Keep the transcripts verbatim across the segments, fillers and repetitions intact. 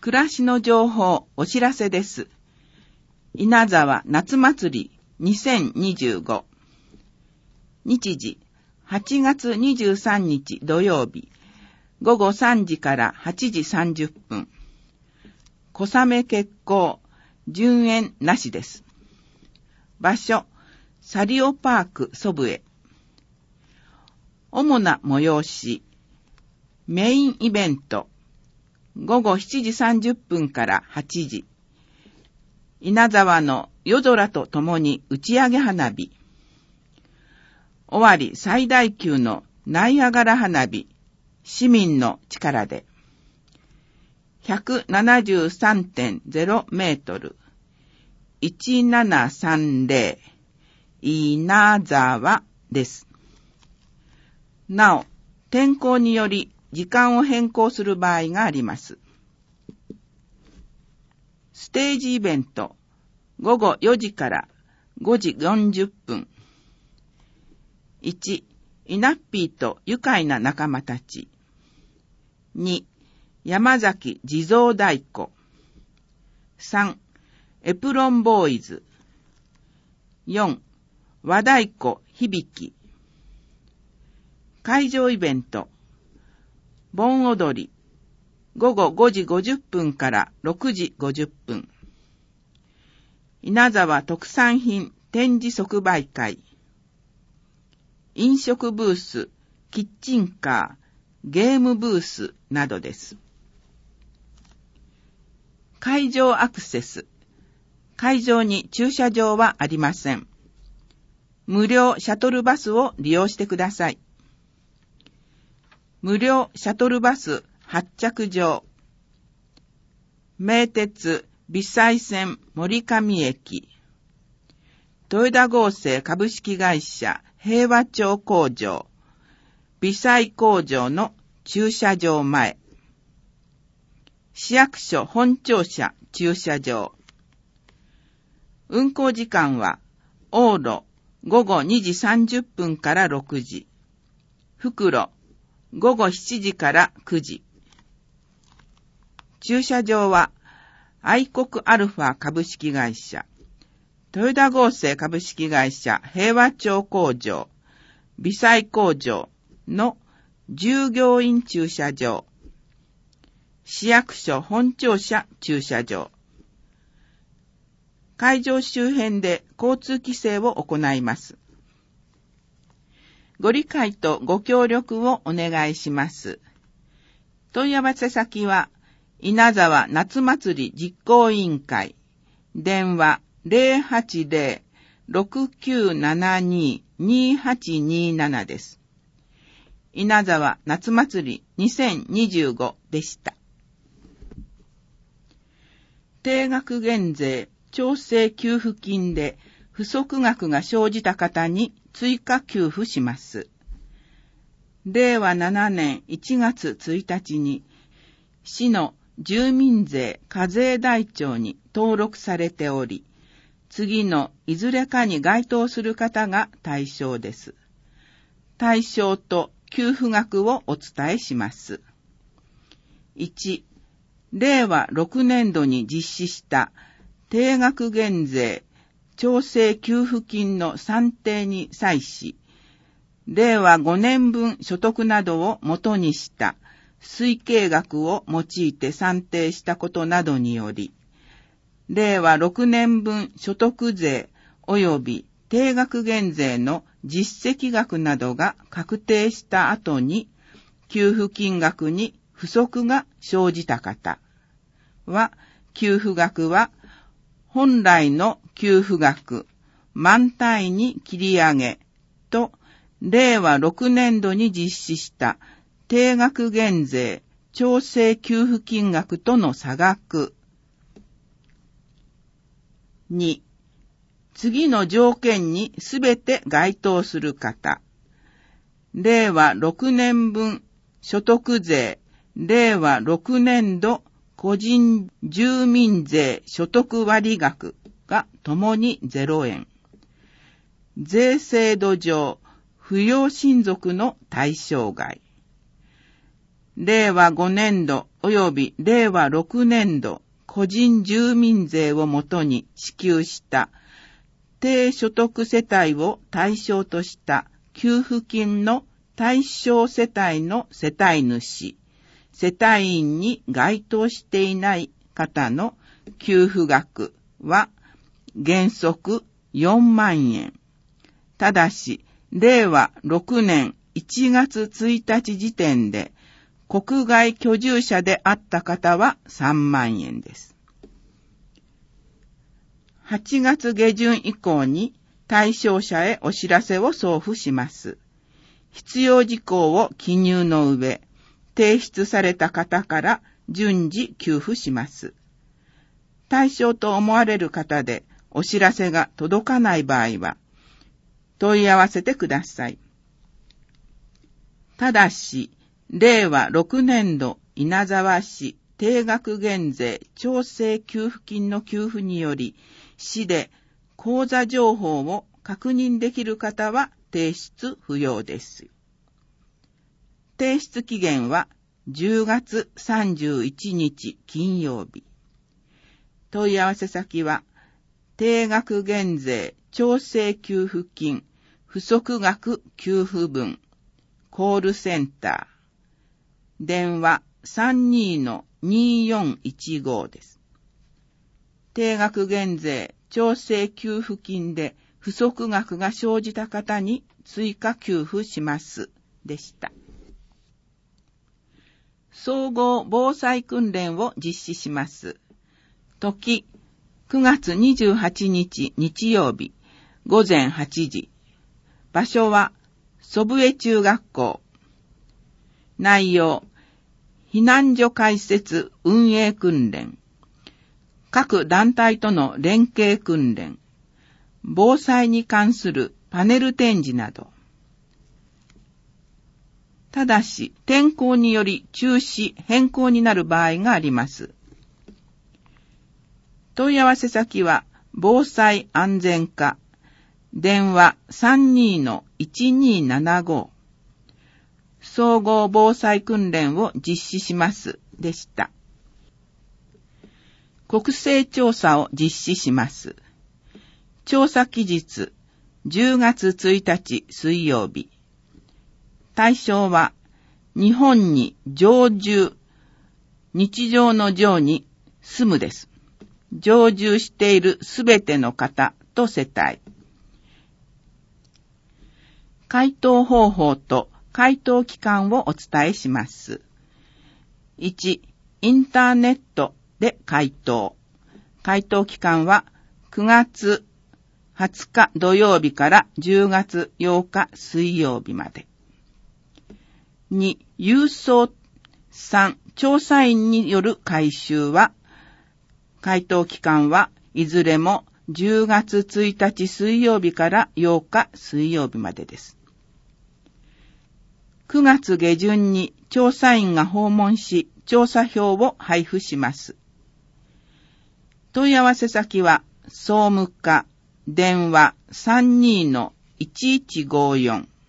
暮らしの情報お知らせです。稲沢夏祭りにせんにじゅうご。日時はちがつにじゅうさんにち土曜日、ごごさんじからはちじさんじゅっぷん。小雨決行、順延なしです。場所、サリオパークソブエ。主な催し、メインイベント、ごごしちじさんじゅっぷんからはちじ。稲沢の夜空とともに打ち上げ花火。尾張最大級のナイアガラ花火、市民の力で。ひゃくななじゅうさんてんゼロ メートル。いちななさんゼロ。稲沢です。なお、天候により時間を変更する場合があります。ステージイベント、ごごよじからごじよんじゅっぷん。いち、イナッピーと愉快な仲間たち。に、山崎地蔵太鼓。さん、エプロンボーイズ。よん、和太鼓響き。会場イベント、盆踊り、ごごごじごじゅっぷんからろくじごじゅっぷん。稲沢特産品展示即売会。飲食ブース、キッチンカー、ゲームブースなどです。会場アクセス。会場に駐車場はありません。無料シャトルバスを利用してください。無料シャトルバス発着場。名鉄美西線森上駅。豊田合成株式会社平和町工場。美西工場の駐車場前。市役所本庁舎駐車場。運行時間は往路ごごにじさんじゅっぷんからろくじ。復路ごごしちじからくじ。駐車場は愛国アルファ株式会社、豊田合成株式会社平和町工場、美西工場の従業員駐車場、市役所本庁舎駐車場。会場周辺で交通規制を行います。ご理解とご協力をお願いします。問い合わせ先は、稲沢夏祭り実行委員会、電話 ゼロはちゼロ ろくきゅうななに にはちになな です。稲沢夏祭りにせんにじゅうごでした。定額減税調整給付金で不足額が生じた方に追加給付します。れいわななねんいちがつついたちに市の住民税課税台帳に登録されており、次のいずれかに該当する方が対象です。対象と給付額をお伝えします。いち、れいわろくねんどに実施した定額減税調整給付金の算定に際し、れいわごねんぶん所得などを元にした推計額を用いて算定したことなどにより、れいわろくねんぶん所得税及び定額減税の実績額などが確定した後に、給付金額に不足が生じた方は、給付額は本来の給付額満単位に切り上げと、れいわろくねんどに実施した定額減税調整給付金額との差額。に、次の条件にすべて該当する方。れいわろくねんぶん所得税れいわろくねんど個人住民税所得割額がともにゼロえん。税制度上、扶養親族の対象外。れいわごねんど及びれいわろくねんど個人住民税をもとに支給した低所得世帯を対象とした給付金の対象世帯の世帯主、世帯員に該当していない方の給付額は原則よんまんえん。ただし、れいわろくねんいちがつついたち時点で国外居住者であった方はさんまんえんです。はちがつげじゅん以降に対象者へお知らせを送付します。必要事項を記入の上、提出された方から順次給付します。対象と思われる方でお知らせが届かない場合は、問い合わせてください。ただし、れいわろくねんど稲沢市定額減税調整給付金の給付により、市で口座情報を確認できる方は提出不要です。提出期限はじゅうがつさんじゅういちにち金曜日。問い合わせ先は、定額減税調整給付金不足額給付分コールセンター。電話 さんにーのにーよんいちご です。定額減税調整給付金で不足額が生じた方に追加給付しますでした。総合防災訓練を実施します。時、くがつにじゅうはちにち日曜日、ごぜんはちじ。場所は、祖父江中学校。内容、避難所開設運営訓練。各団体との連携訓練。防災に関するパネル展示など。ただし、天候により中止、変更になる場合があります。問い合わせ先は、防災安全課、電話 さんにーのいちにーななご。総合防災訓練を実施しますでした。国勢調査を実施します。調査期日、じゅうがつついたち水曜日。対象は、日本に常住、日常の常に住むです。常住しているすべての方と世帯。回答方法と回答期間をお伝えします。いち、インターネットで回答。回答期間はくがつはつか土曜日からじゅうがつようか水曜日まで。に、郵送。さん、調査員による回収は、回答期間はいずれもじゅうがつついたち水曜日からようか水曜日までです。くがつげじゅんに調査員が訪問し、調査票を配布します。問い合わせ先は、総務課、電話 さんにーのいちいちごよん。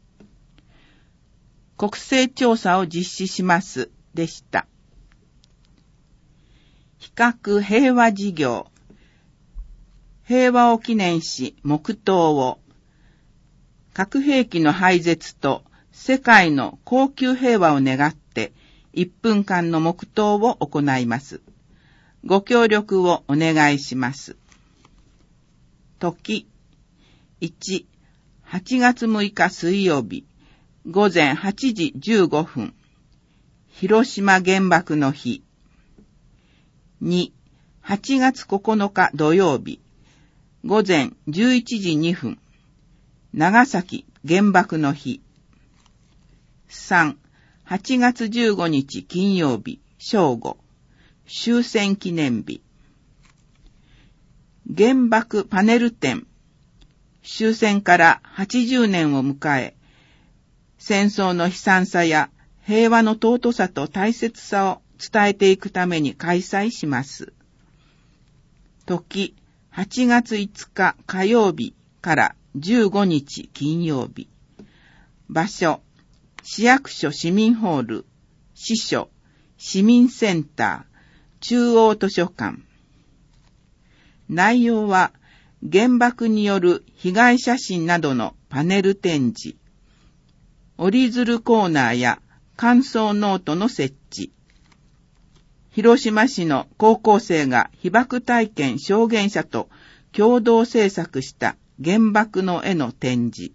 国勢調査を実施しますでした。比較平和事業。平和を記念し黙祷を。核兵器の廃絶と世界の恒久平和を願っていっぷんかんの黙祷を行います。ご協力をお願いします。時、いち、はちがつむいか水曜日、ごぜんはちじじゅうごふん、広島原爆の日。に、はちがつここのか土曜日、ごぜんじゅういちじにふん、長崎原爆の日。さん、はちがつじゅうごにち金曜日、正午、終戦記念日。原爆パネル展。終戦からはちじゅうねんを迎え、戦争の悲惨さや平和の尊さと大切さを伝えていくために開催します。時、はちがついつか火曜日からじゅうごにち金曜日。場所、市役所市民ホール、支所、 市民センター、中央図書館。内容は、原爆による被害写真などのパネル展示、折り鶴コーナーや感想ノートの設置、広島市の高校生が被爆体験証言者と共同制作した原爆の絵の展示、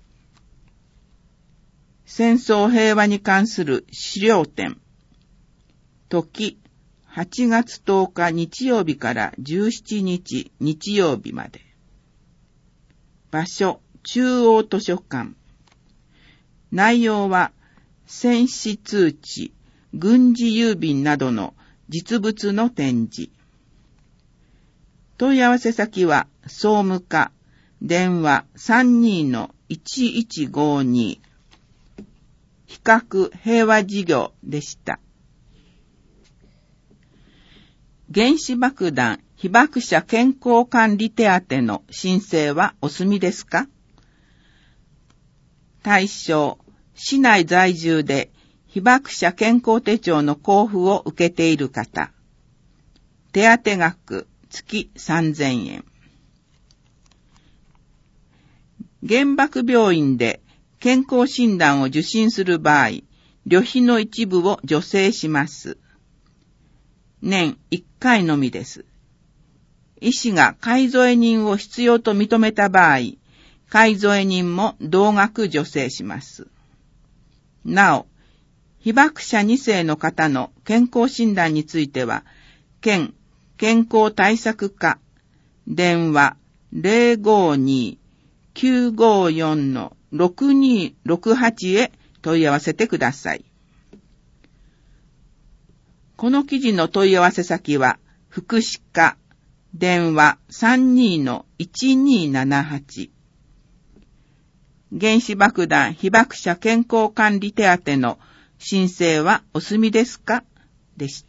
戦争平和に関する資料展、時、はちがつとおか日曜日からじゅうしちにち日曜日まで。場所、中央図書館。内容は、戦死通知、軍事郵便などの実物の展示。問い合わせ先は、総務課、電話 さんにーのいちいちごに。比較平和事業でした。原子爆弾被爆者健康管理手当の申請はお済みですか？対象、市内在住で被爆者健康手帳の交付を受けている方。手当額月さんぜんえん。原爆病院で健康診断を受診する場合、旅費の一部を助成します。年いっかいのみです。医師が介添人を必要と認めた場合、介添人も同額助成します。なお、被爆者にせいの方の健康診断については、県健康対策課、電話 ゼロごにーきゅうごよんのろくにーろくはち へ問い合わせてください。この記事の問い合わせ先は、福祉課、電話 さんにーのいちにーななはち。原子爆弾被爆者健康管理手当の申請はお済みですか？でした。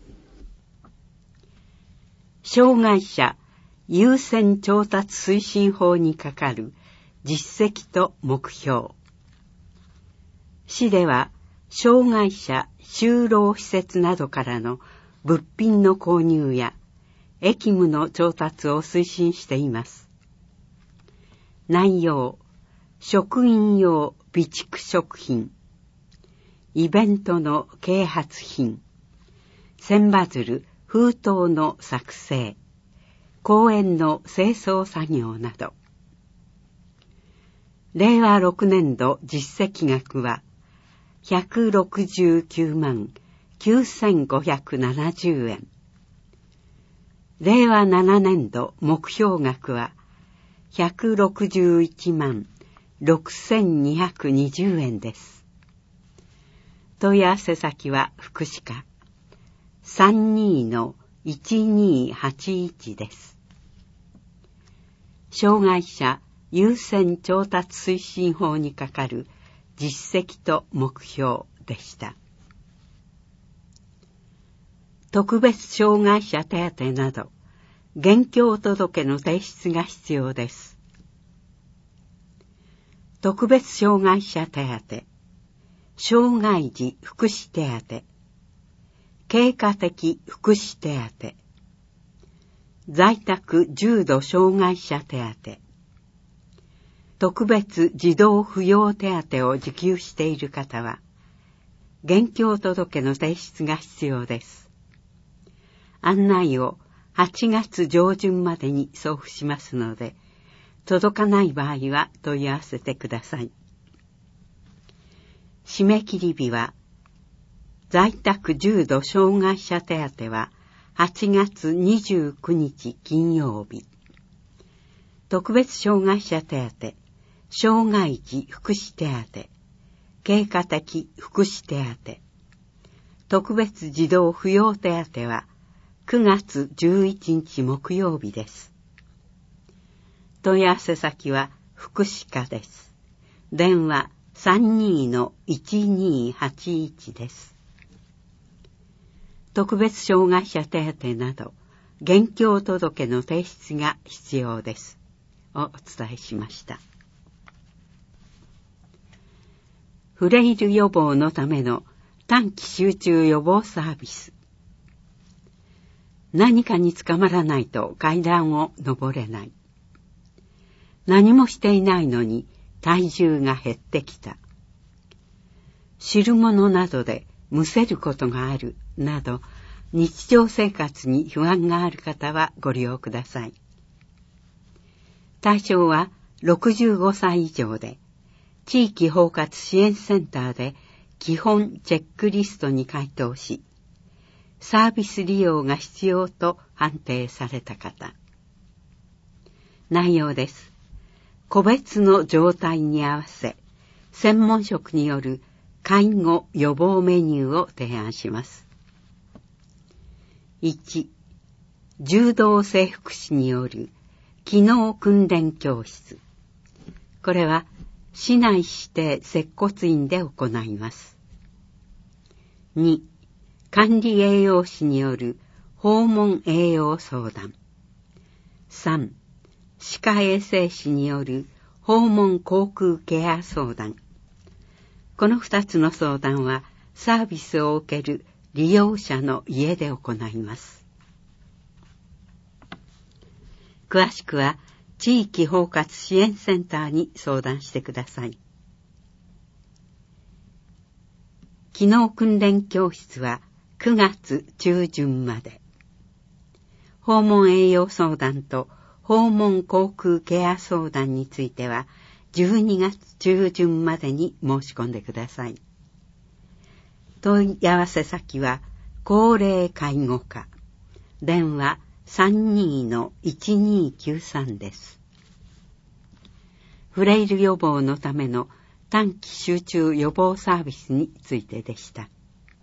障害者優先調達推進法にかかる実績と目標。市では、障害者就労施設などからの物品の購入や役務の調達を推進しています。内容、職員用備蓄食品、イベントの啓発品、千羽鶴封筒の作成、公園の清掃作業など。れいわろくねんど実績額はひゃくろくじゅうきゅうまんきゅうせんごひゃくななじゅうえん。れいわななねんど目標額はひゃくろくじゅういちまんろくせんにひゃくにじゅうえんです。問い合わせ先は福祉課 さんにーのいちにーはちいち です。障害者優先調達推進法にかかる実績と目標でした。特別障害者手当など、現況届の提出が必要です。特別障害者手当、障害児福祉手当、経過的福祉手当、在宅重度障害者手当、特別児童扶養手当を受給している方は、現況届の提出が必要です。案内をはちがつじょうじゅんまでに送付しますので、届かない場合は問い合わせてください。締め切り日は、在宅重度障害者手当ははちがつにじゅうくにち金曜日。特別障害者手当、障害児福祉手当、経過的福祉手当、特別児童扶養手当はくがつじゅういちにち木曜日です。問い合わせ先は福祉課です。電話 さんにーのいちにーはちいち です。特別障害者手当など、現況届の提出が必要です。をお伝えしました。フレイル予防のための短期集中予防サービス。何かにつかまらないと階段を登れない。何もしていないのに体重が減ってきた。汁物などでむせることがあるなど、日常生活に不安がある方はご利用ください。対象はろくじゅうごさい以上で、地域包括支援センターで基本チェックリストに回答し、サービス利用が必要と判定された方。内容です。個別の状態に合わせ、専門職による介護予防メニューを提案します。いち、柔道整復師による機能訓練教室。これは市内指定接骨院で行います。に、管理栄養士による訪問栄養相談。さん、歯科衛生士による訪問口腔ケア相談。この二つの相談はサービスを受ける利用者の家で行います。詳しくは地域包括支援センターに相談してください。機能訓練教室はくがつ中旬まで。訪問栄養相談と訪問口腔ケア相談についてはじゅうにがつ中旬までに申し込んでください。問い合わせ先は高齢介護課、電話 さんにーのいちにーきゅうさん です。フレイル予防のための短期集中予防サービスについてでした。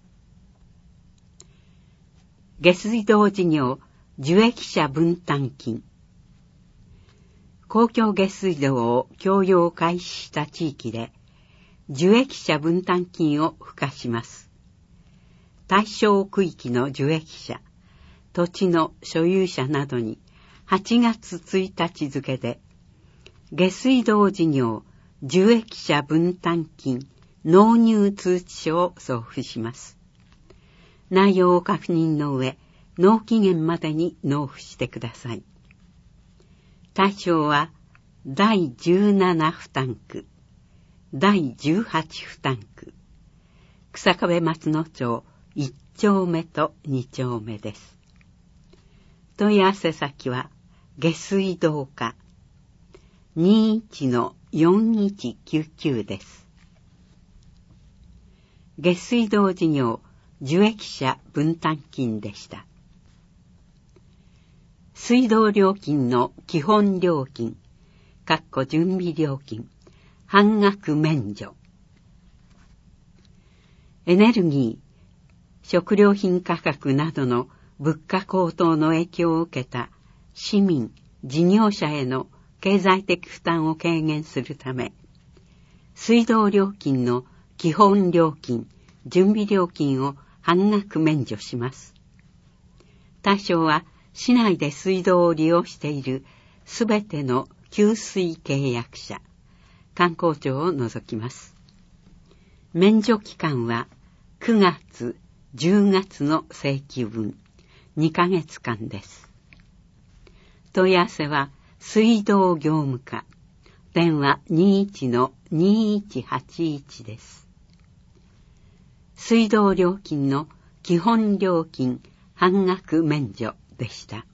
下水道事業受益者分担金。公共下水道を供用開始した地域で受益者分担金を付加します。対象区域の受益者、土地の所有者などにはちがつついたち付で下水道事業受益者分担金納入通知書を送付します。内容を確認の上、納期限までに納付してください。対象はだいじゅうなな負担区、だいじゅうはち負担区、草壁松野町いっ丁目とに丁目です。問い合わせ先は下水道課 にいちのよんいちきゅうきゅう です。下水道事業受益者分担金でした。水道料金の基本料金、かっこ準備料金、半額免除。エネルギー、食料品価格などの物価高騰の影響を受けた市民、事業者への経済的負担を軽減するため、水道料金の基本料金、準備料金を半額免除します。対象は市内で水道を利用しているすべての給水契約者、観光庁を除きます。免除期間はくがつ、じゅうがつの請求分、にかげつかんです。問い合わせは水道業務課、電話 にいちのにいちはちいち です。水道料金の基本料金半額免除でした。